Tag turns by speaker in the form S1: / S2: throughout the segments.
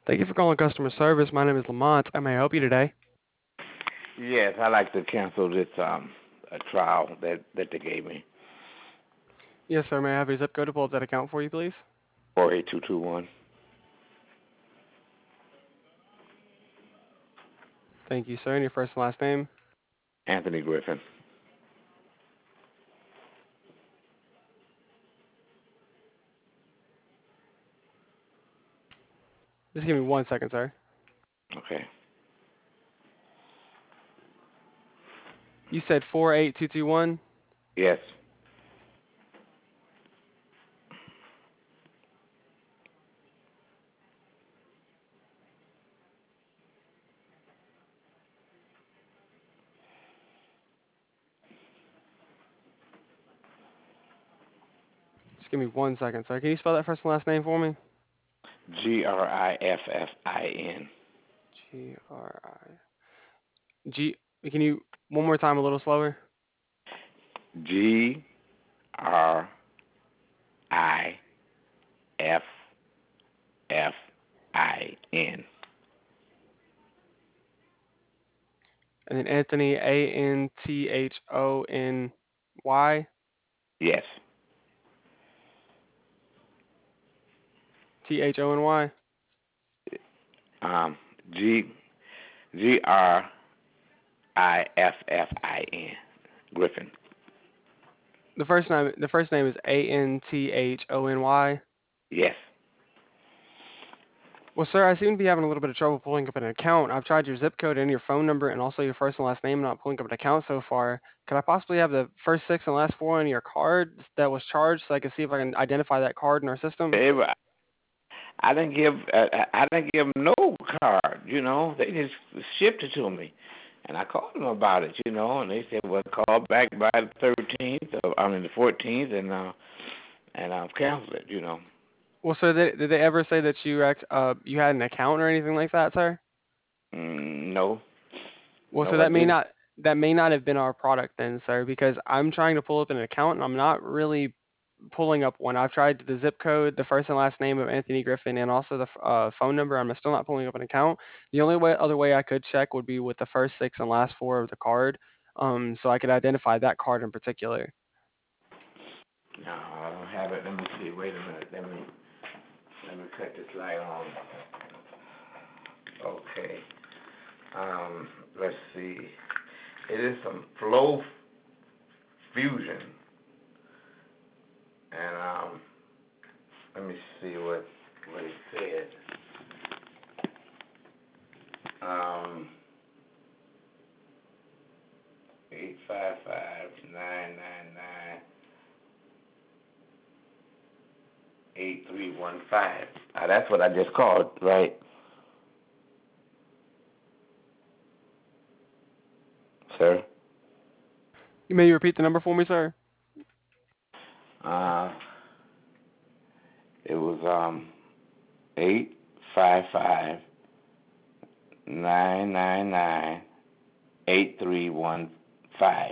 S1: Thank you for calling customer service. My name is Lamont. I may help you today.
S2: Yes, I like to cancel this a trial that they gave me.
S1: Yes, sir. May I have your zip code to pull up that account for you, please?
S2: 48221.
S1: Thank you, sir. And your first and last name?
S2: Anthony Griffin.
S1: Just give me 1 second, sir.
S2: Okay.
S1: You said 48221?
S2: Yes.
S1: Just give me 1 second, sir. Can you spell that first and last name for me?
S2: Griffin.
S1: G-R-I. G. Can you, one more time, a little slower?
S2: Griffin.
S1: And then Anthony, Anthony.
S2: Yes.
S1: Thony.
S2: Um, G Griffin. Griffin.
S1: The first name is Anthony.
S2: Yes.
S1: Well, sir, I seem to be having a little bit of trouble pulling up an account. I've tried your zip code and your phone number and also your first and last name, not pulling up an account so far. Could I possibly have the first six and last four on your card that was charged so I can see if I can identify that card in our system?
S2: I didn't give them no card. They just shipped it to me, and I called them about it. And they said, "Well, call back by the 13th, the 14th, and I'll cancel it."
S1: Well, sir, did they ever say that you had an account or anything like that, sir?
S2: No,
S1: Well, so
S2: no, I didn't.
S1: that may not have been our product then, sir, because I'm trying to pull up an account and I'm not really pulling up one. I've tried the zip code, the first and last name of Anthony Griffin, and also the phone number. I'm still not pulling up an account. The only other way I could check would be with the first six and last four of the card, so I could identify that card in particular.
S2: No, I don't have it. Let me see. Wait a minute. Let me cut this light on. Okay. Let's see. It is some Flow Fusion, and let me see what it said. 855-999-8315. That's what I just called, right, sir?
S1: You may repeat the number for me, sir?
S2: Uh, it was 855-999-8315.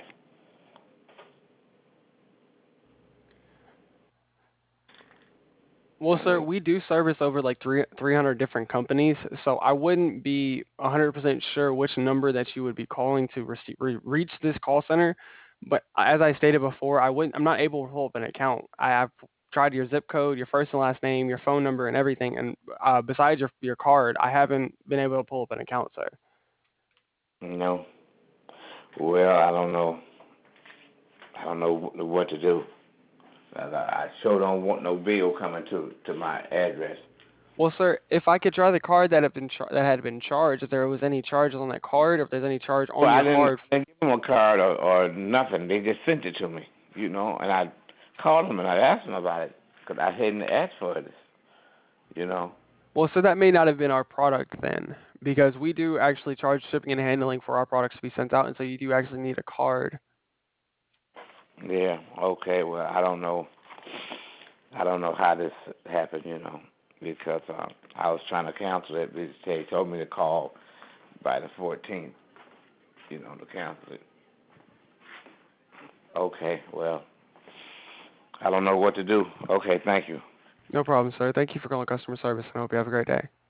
S1: Well,
S2: And
S1: sir,
S2: they
S1: we do service over like 300 different companies, so I wouldn't be 100% sure which number that you would be calling to reach this call center. But as I stated before, I'm not able to pull up an account. I have tried your zip code, your first and last name, your phone number, and everything. And besides your card, I haven't been able to pull up an account, sir.
S2: No. Well, I don't know. I don't know what to do. I sure don't want no bill coming to my address.
S1: Well, sir, if I could try the card that had been charged, if there was any charges on that card, if there's any charge
S2: Well,
S1: on your card.
S2: I didn't give them a card or nothing. They just sent it to me, and I called them and I asked them about it because I hadn't asked for this, you know.
S1: Well, so that may not have been our product then, because we do actually charge shipping and handling for our products to be sent out, and so you do actually need a card.
S2: Yeah, okay, well, I don't know. I don't know how this happened, because I was trying to cancel it. They told me to call by the 14th, to cancel it. Okay, well, I don't know what to do. Okay, thank you.
S1: No problem, sir. Thank you for calling customer service, and I hope you have a great day.